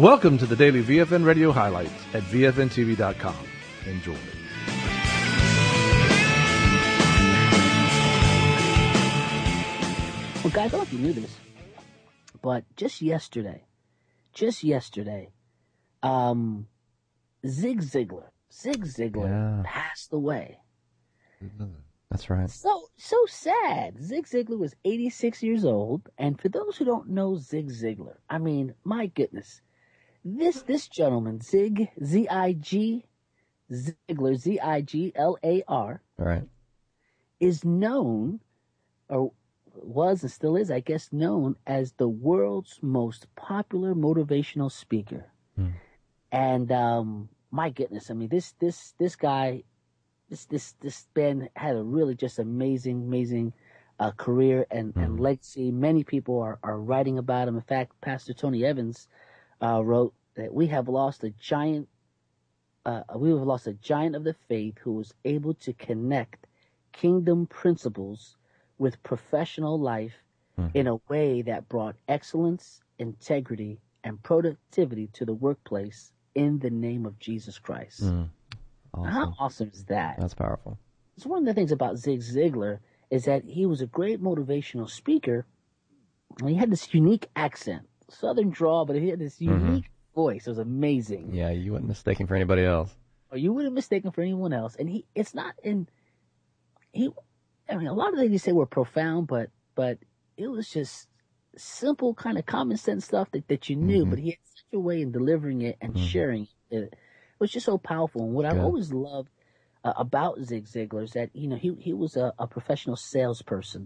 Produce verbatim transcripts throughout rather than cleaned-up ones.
Welcome to the daily V F N Radio highlights at V F N T V dot com. Enjoy. Well, guys, I don't know if you knew this, but just yesterday, just yesterday, um, Zig Ziglar, Zig Ziglar Yeah. passed away. That's right. So, so sad. Zig Ziglar was eighty-six years old, and for those who don't know Zig Ziglar, I mean, my goodness, this this gentleman, Zig, Z I G, Ziglar, Z I G L A R, All right. is known, or was and still is, I guess, known as the world's most popular motivational speaker. Hmm. And um, my goodness, I mean, this this this guy, this this this man had a really just amazing, amazing uh, career and, and legacy. Many people are, are writing about him. In fact, Pastor Tony Evans uh, wrote that we have lost a giant. Uh, we have lost a giant of the faith who was able to connect kingdom principles with professional life Mm-hmm. in a way that brought excellence, integrity, and productivity to the workplace in the name of Jesus Christ. Mm. Awesome. How awesome is that? That's powerful. So one of the things about Zig Ziglar is that he was a great motivational speaker. And he had this unique accent, southern drawl, but he had this unique Mm-hmm. voice. It was amazing. Yeah, you wouldn't mistake him for anybody else. Or you wouldn't mistake him for anyone else. And he, it's not in, he, I mean, a lot of things he said were profound, but, but it was just simple, kind of common sense stuff that, that you knew, Mm-hmm. but he had such a way in delivering it and Mm-hmm. sharing it. It was just so powerful. And what I've Good. always loved uh, about Zig Ziglar is that, you know, he, he was a, a professional salesperson,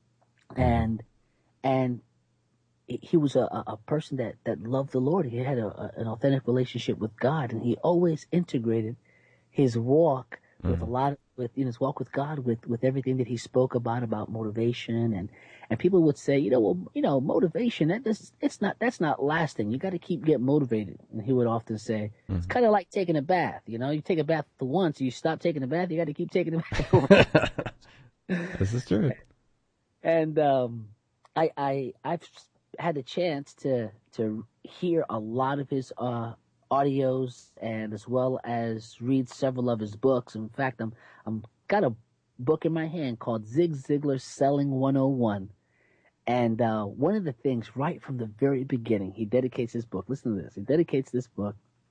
and, and he he was a, a a person that, that loved the Lord. He had a, a, an authentic relationship with God, and he always integrated his walk with a lot of, with in his walk with God, with, with everything that he spoke about, about motivation. And, and people would say, you know, well, you know, motivation, that just, it's not, that's not lasting. You got to keep getting motivated. And he would often say, it's kind of like taking a bath. You know, you take a bath once, you stop taking a bath, you got to keep taking a bath. This is true. And, um, I, I, I've had the chance to, to hear a lot of his, uh, audios, and as well as read several of his books. In fact, I'm I'm got a book in my hand called Zig Ziglar Selling one oh one. And uh, one of the things right from the very beginning, he dedicates his book. Listen to this. He dedicates this book.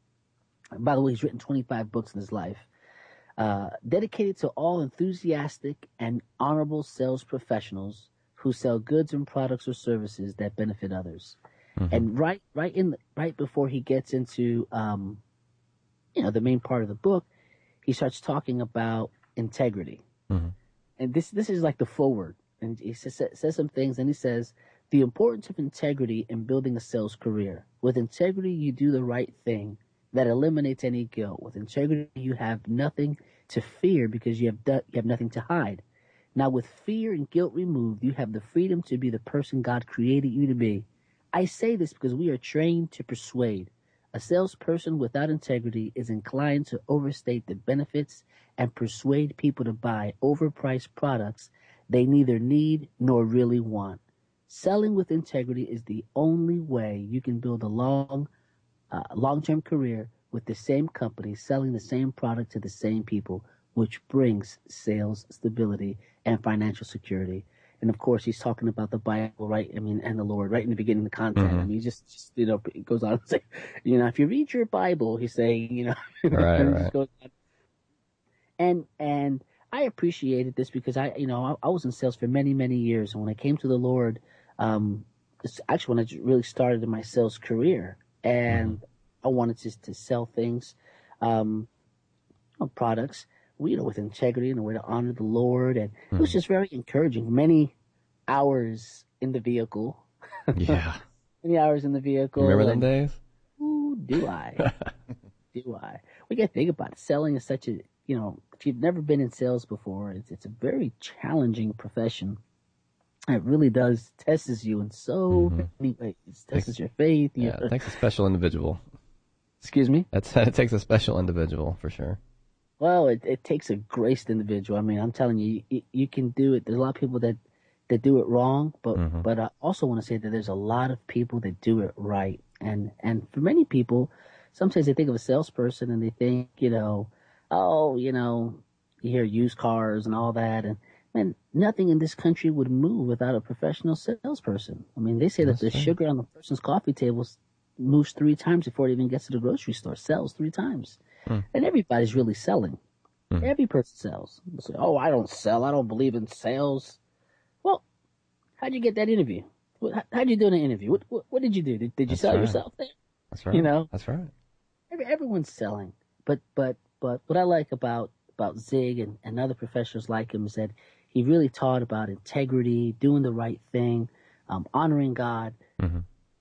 By the way, he's written twenty-five books in his life. Uh, dedicated to all enthusiastic and honorable sales professionals who sell goods and products or services that benefit others. Mm-hmm. And right, right in, the, right before he gets into, um, you know, the main part of the book, he starts talking about integrity. Mm-hmm. And this, this is like the foreword. And he says, says some things, and he says, the importance of integrity in building a sales career. With integrity, you do the right thing that eliminates any guilt. With integrity, you have nothing to fear because you have do, you have nothing to hide. Now, with fear and guilt removed, you have the freedom to be the person God created you to be. I say this because we are trained to persuade. A salesperson without integrity is inclined to overstate the benefits and persuade people to buy overpriced products they neither need nor really want. Selling with integrity is the only way you can build a long, uh, long-term career with the same company selling the same product to the same people, which brings sales stability and financial security. And of course, he's talking about the Bible, right? I mean, and the Lord, right in the beginning of the content. Mm-hmm. I mean, he just, just, you know, it goes on to say, you know, if you read your Bible, he's saying, you know, right, right. Goes on. And, and I appreciated this because I, you know, I, I was in sales for many, many years. And when I came to the Lord, um, it's actually when I really started in my sales career, and mm-hmm. I wanted to, to sell things, um, products, you know, with integrity and a way to honor the Lord. And mm-hmm. it was just very encouraging. Many hours in the vehicle. Yeah. Many hours in the vehicle. You remember them days? Ooh, do I? do I? We got to think about it. Selling is such a, you know, if you've never been in sales before, it's, it's a very challenging profession. It really does tests you in so mm-hmm. many ways. It tests takes, your faith. Yeah, it takes a special individual. Excuse me? That's, it takes a special individual for sure. Well, it, it takes a graced individual. I mean, I'm telling you, you, you can do it. There's a lot of people that that do it wrong, but Mhm. but I also want to say that there's a lot of people that do it right, and and for many people, sometimes they think of a salesperson and they think, you know, oh, you know, you hear used cars and all that, and man, nothing in this country would move without a professional salesperson. I mean, they say that That's the true. sugar on the person's coffee table moves three times before it even gets to the grocery store, sells three times, Hmm. and everybody's really selling. Mhm. Every person sells. They say, oh, I don't sell. I don't believe in sales. Well, how'd you get that interview? What- how- How'd you do in an interview? What, what, what did you do? Did, did you That's sell right. yourself there? That's right. You know, That's right. Every, everyone's selling. But but but what I like about about Zig and, and other professionals like him is that he really taught about integrity, doing the right thing, um, honoring God, Mhm.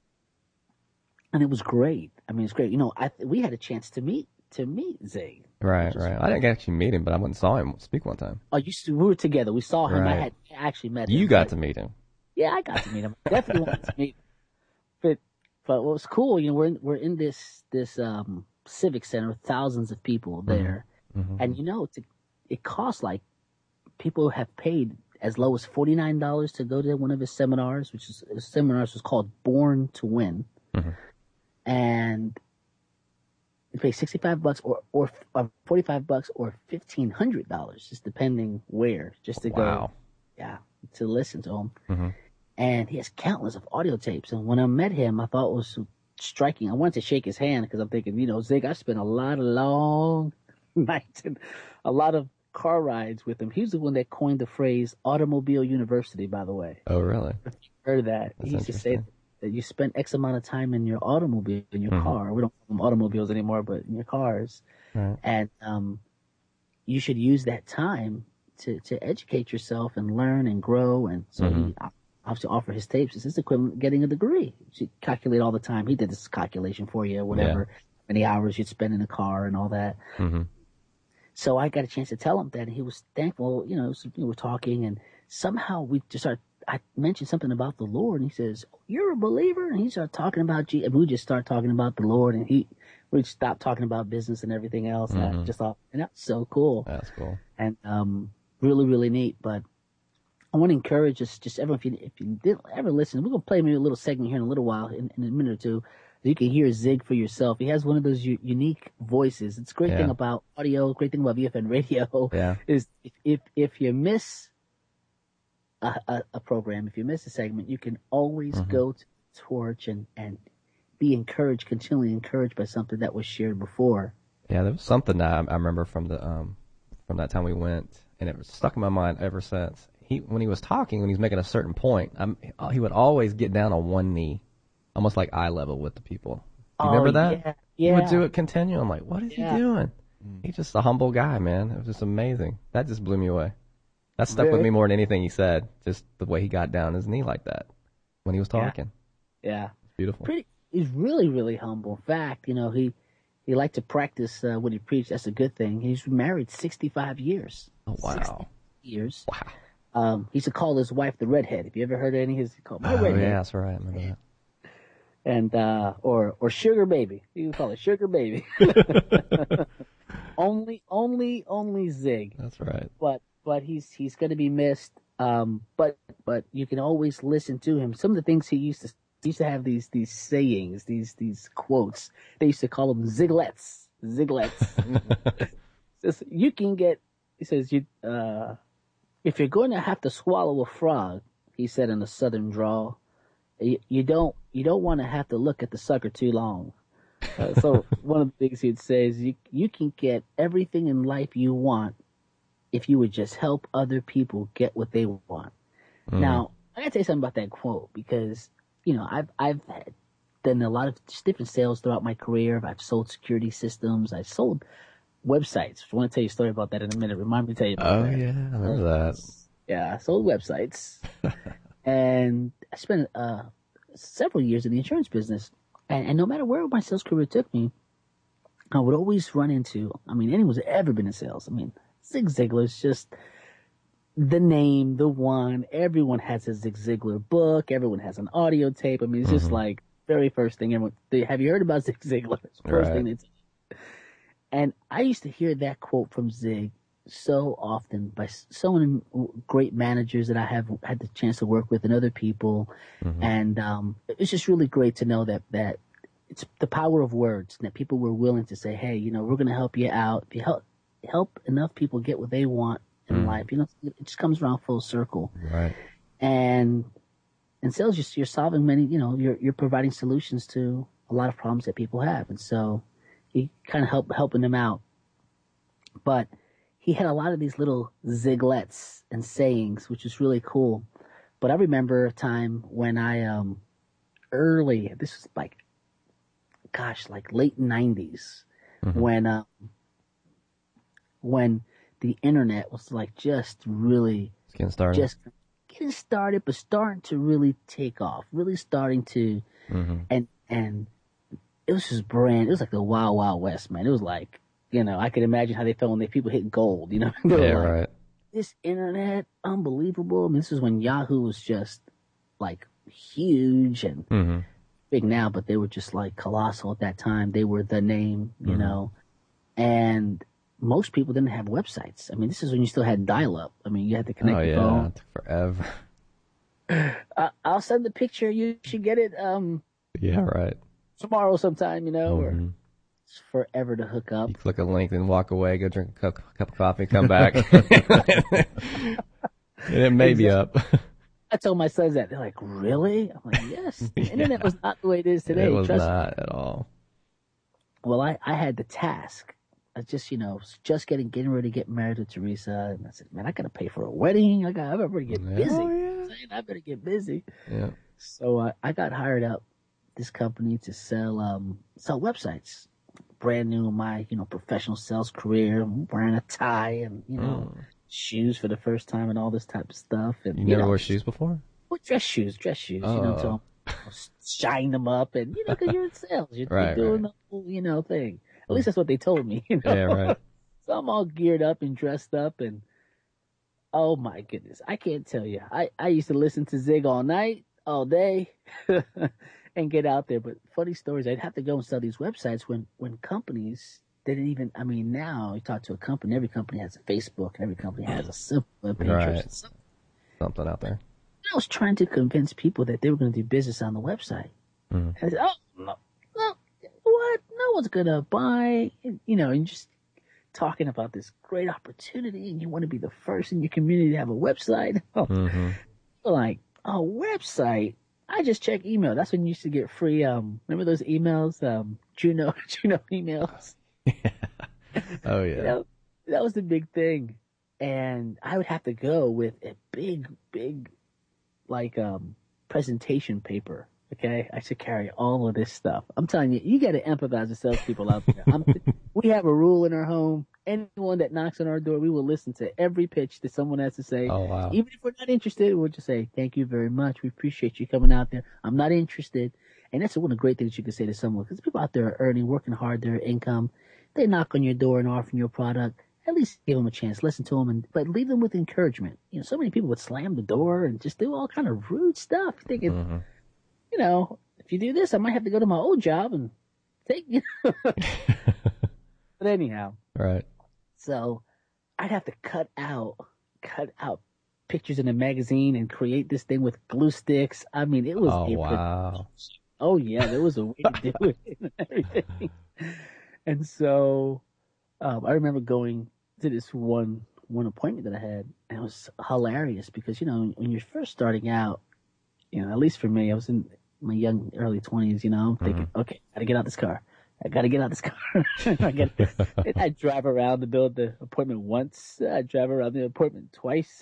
and it was great. I mean, it's great. You know, I we had a chance to meet to meet Zig. Right, which is- right. I didn't actually meet him, but I went and saw him speak one time. Oh, you s- we were together. We saw him. I Right. had actually met him. You got but- to meet him. Yeah, I got to meet him. Definitely wanted to meet him. But but what was cool, you know, we're in, we're in this this um, civic center with thousands of people there, Mhm. and you know, to, it costs like people have paid as low as forty nine dollars to go to one of his seminars, which is his seminars was called Born to Win, Mhm. and you pay sixty five bucks or or, or forty five bucks or fifteen hundred dollars, just depending where, just to go, Wow. yeah, to listen to him. Mhm. And he has countless of audio tapes. And when I met him, I thought it was striking. I wanted to shake his hand because I'm thinking, you know, Zig, I spent a lot of long nights and a lot of car rides with him. He was the one that coined the phrase automobile university, by the way. Oh, really? Heard of that? That's He used to say interesting. that you spend X amount of time in your automobile, in your Mhm. car. We don't call them automobiles anymore, but in your cars. Right. And um, you should use that time to, to educate yourself and learn and grow. And so Mhm. he obviously offer his tapes. It's his equivalent of getting a degree. You should calculate all the time. He did this calculation for you, whatever, many hours you'd spend in the car and all that. Mhm. So I got a chance to tell him that, and he was thankful. You know, so we were talking, and somehow we just started. I mentioned something about the Lord, and he says, "You're a believer," and he started talking about Jesus. And we just started talking about the Lord, and he we stopped talking about business and everything else. And I Mhm. just thought, and that's so cool, That's cool. and um, really, really neat. But I want to encourage us, just everyone, if you if you didn't ever listen, we're gonna play maybe a little segment here in a little while, in, in a minute or two. You can hear Zig for yourself. He has one of those u- unique voices. It's a great Yeah. thing about audio. Great thing about V F N radio Yeah. is if if, if you miss a, a, a program, if you miss a segment, you can always Mhm. go to Torch and and be encouraged, continually encouraged by something that was shared before. Yeah, there was something that I, I remember from the um from that time we went, and it was stuck in my mind ever since. He when he was talking, when he was making a certain point, I'm, he would always get down on one knee, almost like eye level with the people. Do you Oh, remember that? Yeah, He yeah. would do it continue. I'm like, what is Yeah. he doing? He's just a humble guy, man. It was just amazing. That just blew me away. That stuck with Very- me more than anything he said. Just the way he got down his knee like that when he was Yeah. talking. Yeah. It's beautiful. Pretty. He's really, really humble. In fact, you know, he he liked to practice uh, what he preached. That's a good thing. He's married sixty-five years. Oh, wow. sixty years. Wow. Um, he used to call his wife the redhead. Have you ever heard any of his? He called my Oh, redhead. yeah, that's right. I remember that. And uh, or or sugar baby. He would call it sugar baby. only, only, only Zig. That's right. But but he's he's going to be missed. Um, but but you can always listen to him. Some of the things he used to he used to have these these sayings, these these quotes. They used to call them ziglets, ziglets. Says you can get. He says you uh, if you're going to have to swallow a frog, he said in a southern drawl, you, you don't you don't want to have to look at the sucker too long. Uh, so one of the things he'd say is you you can get everything in life you want if you would just help other people get what they want. Mm. Now, I gotta tell you something about that quote because, you know, I've I've had, done a lot of different sales throughout my career. I've sold security systems. I've sold websites. I want to tell you a story about that in a minute. Remind me to tell you about Oh, that. yeah. I remember that. Yeah, I sold websites. And I spent uh, several years in the insurance business. And, and no matter where my sales career took me, I would always run into, I mean, anyone's ever been in sales. I mean, Zig Ziglar's just the name, the one. Everyone has a Zig Ziglar book. Everyone has an audio tape. I mean, it's just Mhm. like very first thing everyone, they, have you heard about Zig Ziglar? It's the first Right. thing they tell you. And I used to hear that quote from Zig so often by s- so many great managers that I have had the chance to work with and other people. Mm-hmm. And um, it's just really great to know that, that it's the power of words, that people were willing to say, hey, you know, we're going to help you out. If you help, help enough people get what they want in Mm. life, you know, it just comes around full circle. Right. And in sales, you're, you're solving many, you know, you're, you're providing solutions to a lot of problems that people have. And so you kind of help helping them out. But he had a lot of these little ziglets and sayings, which was really cool. But I remember a time when I, um, early, this was like, gosh, like late nineties, Mm-hmm. when, um, when the internet was like just really, It's getting started. just getting started, but starting to really take off, really starting to, Mm-hmm. and, and it was just brand, it was like the Wild Wild West, man. It was like, you know, I could imagine how they felt when they people hit gold, you know? They were Yeah, like, right. this internet, unbelievable. I mean, this is when Yahoo was just like huge and Mm-hmm. big now, but they were just like colossal at that time. They were the name, you Mhm. know, and most people didn't have websites. I mean, this is when you still had dial up. I mean, you had to connect Oh, your yeah. phone. It took forever. Uh, I'll send the picture. You should get it, um, Yeah, right. tomorrow sometime, you know, or Mm-hmm. it's forever to hook up. You click a link and walk away, go drink a cup, cup of coffee, come back. And it may be up. I told my sons that. They're like, really? I'm like, yes. The Yeah. internet was not the way it is today. It was Trust me. not at all. Well, I, I had the task. I just, you know, was just getting getting ready to get married to Teresa, and I said, man, I gotta pay for a wedding. I got, I better get Yeah. busy. Oh, yeah. You know what I'm saying? I better get busy. Yeah. So uh, I got hired up this company to sell um sell websites. Brand new in my you know professional sales career. I'm wearing a tie and you know Mm. shoes for the first time and all this type of stuff. And You never know, wore shoes before? well, dress shoes, dress shoes. You know, Oh. to shine them up, and you know, because you're in sales, you're, Right, you're doing right. the whole you know thing. At least that's what they told me. You know? Yeah, right. So I'm all geared up and dressed up, and oh my goodness, I can't tell you. I I used to listen to Zig all night, all day, and get out there. But funny stories, I'd have to go and sell these websites when when companies didn't even. I mean, now you talk to a company, every company has a Facebook, and every company has a simple Pinterest. Right. So Something out there. I was trying to convince people that they were going to do business on the website. Mm. I said, oh, no, no, what? No one's going to buy, you know, and just talking about this great opportunity and you want to be the first in your community to have a website. Oh, Mm-hmm. like, a website? I just check email. That's when you used to get free, um, remember those emails, um, Juno, Juno emails? Oh, yeah. You know, that was the big thing. And I would have to go with a big, big, like, um, presentation paper. Okay. I should carry all of this stuff. I'm telling you, you got to empathize with salespeople out there. I'm, we have a rule in our home. Anyone that knocks on our door, we will listen to every pitch that someone has to say. Oh, wow. Even if we're not interested, we'll just say, thank you very much. We appreciate you coming out there. I'm not interested. And that's one of the great things you can say to someone, because people out there are earning, working hard, their income. They knock on your door and offering your product. At least give them a chance, listen to them, and but leave them with encouragement. You know, so many people would slam the door and just do all kind of rude stuff, thinking, Mm-hmm. you know, if you do this, I might have to go to my old job and take you. But anyhow, Right. so I'd have to cut out, cut out pictures in a magazine and create this thing with glue sticks. I mean, it was Oh, a wow. Oh yeah, there was a way to do it and everything. And so um, I remember going to this one one appointment that I had, and it was hilarious because you know when you're first starting out, you know, at least for me, I was in my young early twenties. You know, I'm thinking, Mm-hmm. okay, gotta get out this car. I gotta get out this car. I got. I drive around the build the appointment once. I drive around the appointment twice.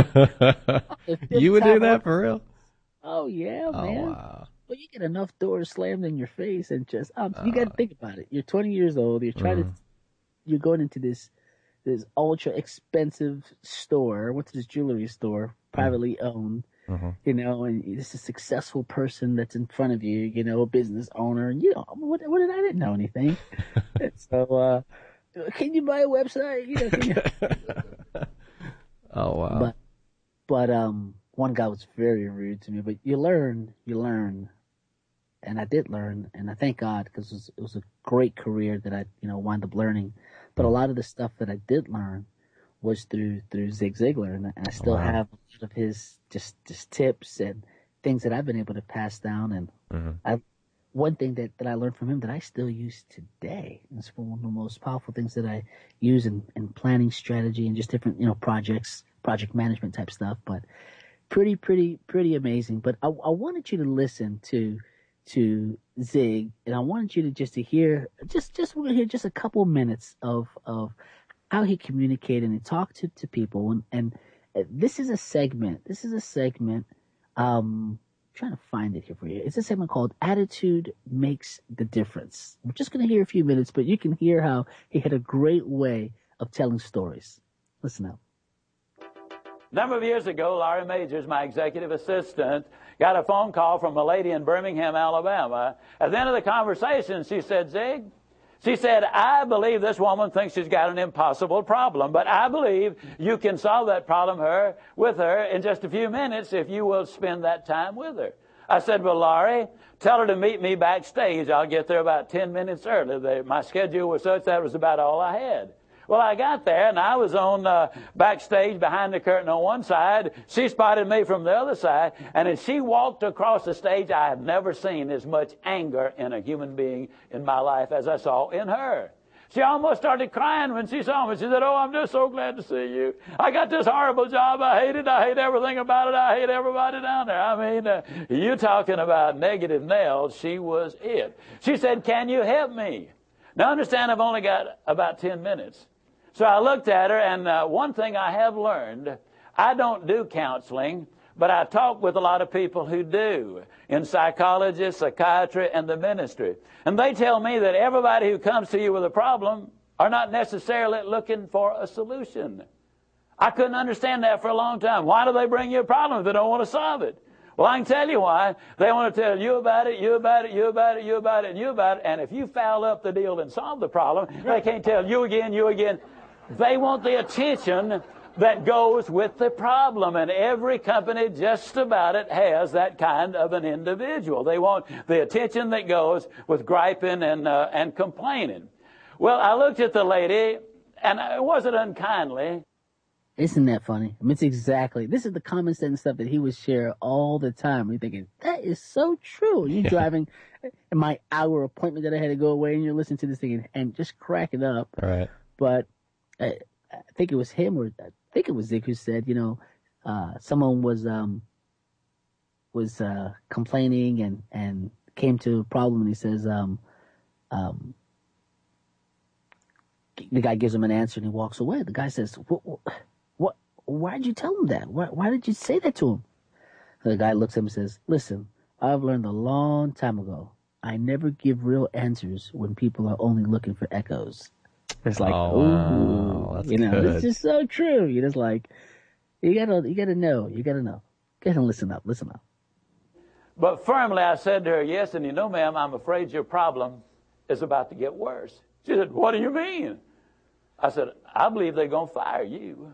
You would do that for real? Oh yeah, Oh, man. wow. Well, you get enough doors slammed in your face and just um, you got to think about it. You're twenty years old. You're trying Mhm. to. You're going into this this ultra expensive store. What's this jewelry store? Privately owned. Mhm. You know, and it's a successful person that's in front of you. You know, a business owner. And you know, what? What did I didn't know anything. And so, uh, can you buy a website? You know, can you? Oh, wow. But, but um, one guy was very rude to me. But you learn, you learn, and I did learn, and I thank God because it was, it was a great career that I, you know, wound up learning. But a lot of the stuff that I did learn was through through Zig Ziglar, and I still Wow. have a lot of his just just tips and things that I've been able to pass down. And Mm-hmm. I, one thing that, that I learned from him that I still use today. It's one of the most powerful things that I use in, in planning strategy and just different, you know, projects, project management type stuff. But pretty, pretty, pretty amazing. But I, I wanted you to listen to to Zig, and I wanted you to just to hear just just we're gonna hear just a couple minutes of of how he communicated and talked to, to people. And, and uh, this is a segment. This is a segment. Um, I'm trying to find it here for you. It's a segment called Attitude Makes the Difference. We're just going to hear a few minutes, but you can hear how he had a great way of telling stories. Listen up. A number of years ago, Laurie Majors, my executive assistant, got a phone call from a lady in Birmingham, Alabama. At the end of the conversation, she said, Zig, she said, I believe this woman thinks she's got an impossible problem, but I believe you can solve that problem her with her in just a few minutes if you will spend that time with her. I said, well, Laurie, tell her to meet me backstage. I'll get there about ten minutes early. The, my schedule was such that was about all I had. Well, I got there, and I was on uh, backstage behind the curtain on one side. She spotted me from the other side, and as she walked across the stage, I have never seen as much anger in a human being in my life as I saw in her. She almost started crying when she saw me. She said, oh, I'm just so glad to see you. I got this horrible job. I hate it. I hate everything about it. I hate everybody down there. I mean, uh, you talking about negative nails, she was it. She said, can you help me? Now, understand, I've only got about ten minutes. So I looked at her, and uh, one thing I have learned, I don't do counseling, but I talk with a lot of people who do, in psychology, psychiatry, and the ministry. And they tell me that everybody who comes to you with a problem are not necessarily looking for a solution. I couldn't understand that for a long time. Why do they bring you a problem if they don't want to solve it? Well, I can tell you why. They want to tell you about it, you about it, you about it, you about it, and you about it. And if you foul up the deal and solve the problem, they can't tell you again, you again. They want the attention that goes with the problem, and every company just about it has that kind of an individual. They want the attention that goes with griping and uh, and complaining. Well, I looked at the lady, and it wasn't unkindly. Isn't that funny? I mean, it's exactly, this is the common sense stuff that he would share all the time. You're thinking, that is so true. You're Yeah. driving in my hour appointment that I had to go away, and you're listening to this thing and, and just cracking up. Right. But I, I think it was him, or I think it was Zig, who said, you know, uh, someone was um, was uh, complaining and, and came to a problem, and he says, um, um, the guy gives him an answer, and he walks away. The guy says, what, what, why did you tell him that? Why, why did you say that to him? The guy looks at him and says, listen, I've learned a long time ago, I never give real answers when people are only looking for echoes. It's like, Oh, ooh, wow. That's you know, good. it's just so true. You're just like, you gotta, you gotta know, you gotta know. Go ahead and listen up, listen up. But firmly I said to her, yes, and you know, ma'am, I'm afraid your problem is about to get worse. She said, what do you mean? I said, I believe they're going to fire you.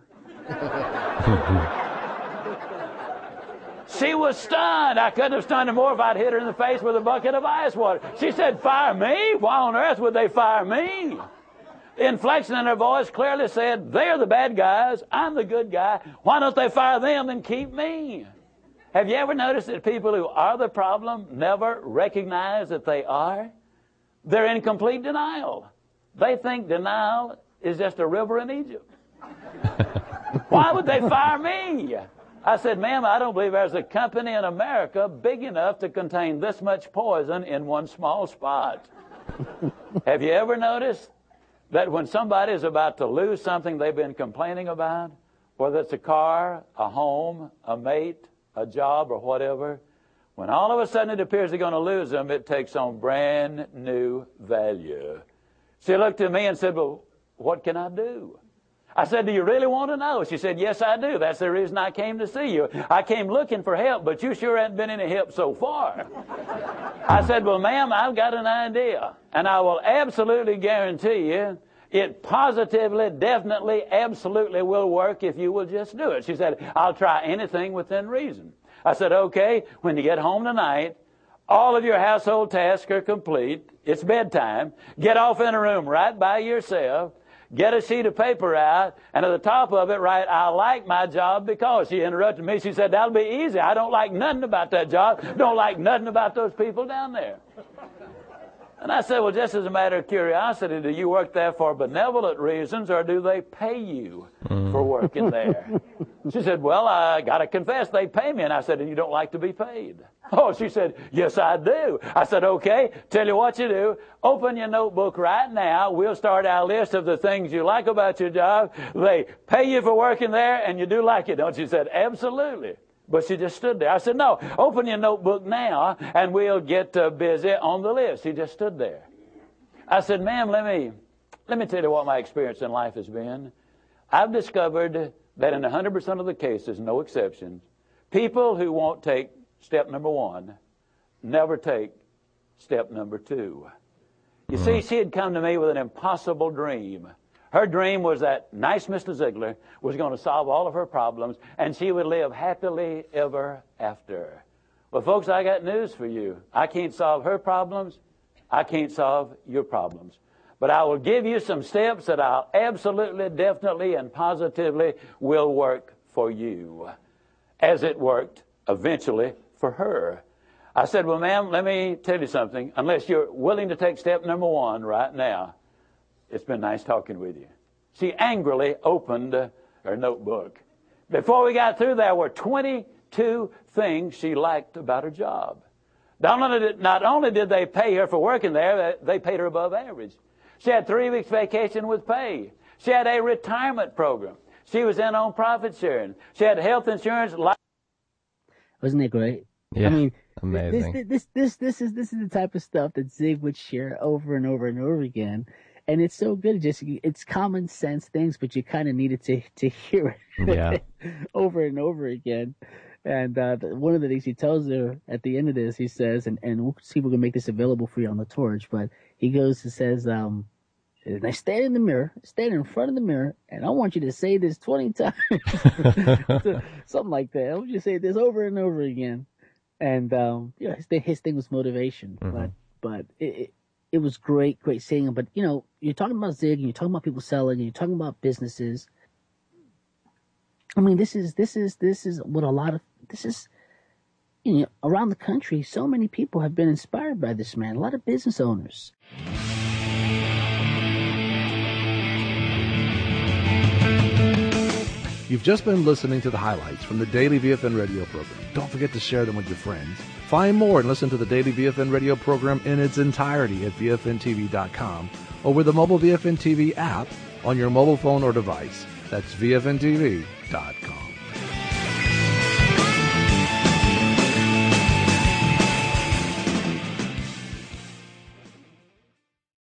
She was stunned. I couldn't have stunned her more if I'd hit her in the face with a bucket of ice water. She said, fire me? Why on earth would they fire me? The inflection in her voice clearly said, they're the bad guys, I'm the good guy. Why don't they fire them and keep me? Have you ever noticed that people who are the problem never recognize that they are? They're in complete denial. They think denial is just a river in Egypt. Why would they fire me? I said, ma'am, I don't believe there's a company in America big enough to contain this much poison in one small spot. Have you ever noticed that when somebody is about to lose something they've been complaining about, whether it's a car, a home, a mate, a job, or whatever, when all of a sudden it appears they're going to lose them, it takes on brand new value. She looked at me and said, well, what can I do? I said, do you really want to know? She said, yes, I do. That's the reason I came to see you. I came looking for help, but you sure haven't been any help so far. I said, well, ma'am, I've got an idea, and I will absolutely guarantee you it positively, definitely, absolutely will work if you will just do it. She said, I'll try anything within reason. I said, okay, when you get home tonight, all of your household tasks are complete. It's bedtime. Get off in a room right by yourself. get a sheet of paper out, and at the top of it write, I like my job because. She interrupted me. She said, that'll be easy. I don't like nothing about that job. Don't like nothing about those people down there. And I said, well, just as a matter of curiosity, do you work there for benevolent reasons, or do they pay you mm. for working there? She said, well, I got to confess, they pay me. And I said, and you don't like to be paid? Oh, she said, yes, I do. I said, okay, tell you what you do. Open your notebook right now. We'll start our list of the things you like about your job. They pay you for working there, and you do like it, don't you? She said, absolutely. But she just stood there. I said, no, open your notebook now, and we'll get uh, busy on the list. She just stood there. I said, ma'am, let me, let me tell you what my experience in life has been. I've discovered that in one hundred percent of the cases, no exceptions, people who won't take step number one never take step number two. You see, she had come to me with an impossible dream. Her dream was that nice Mister Ziegler was going to solve all of her problems, and she would live happily ever after. Well, folks, I got news for you. I can't solve her problems. I can't solve your problems. But I will give you some steps that I'll absolutely, definitely, and positively will work for you, as it worked eventually for her. I said, well, ma'am, let me tell you something. Unless you're willing to take step number one right now, it's been nice talking with you. She angrily opened her notebook. Before we got through, there were twenty-two things she liked about her job. Not only did, not only did they pay her for working there, they paid her above average. She had three weeks vacation with pay. She had a retirement program. She was in on profit sharing. She had health insurance. Life. Wasn't it great? Yeah, I mean, amazing. This, this, this, this is this is the type of stuff that Zig would share over and over and over again. And it's so good. Just it's common sense things, but you kind of needed to to hear it yeah. over and over again. And uh, one of the things he tells her at the end of this, he says, and, and we'll see if we can make this available for you on the Torch, but he goes and says, um, I stand in the mirror, stand in front of the mirror, and I want you to say this twenty times. Something like that. I want you to say this over and over again. And, um, you know, his thing, his thing was motivation, mm-hmm. but, but it, it It was great, great seeing him. But, you know, you're talking about Zig, and you're talking about people selling, and you're talking about businesses. I mean, this is, this is, this is what a lot of, this is, you know, around the country, so many people have been inspired by this man. A lot of business owners. You've just been listening to the highlights from the Daily V F N radio program. Don't forget to share them with your friends. Find more and listen to the Daily V F N radio program in its entirety at V F N T V dot com or with the mobile V F N T V app on your mobile phone or device. That's V F N T V dot com.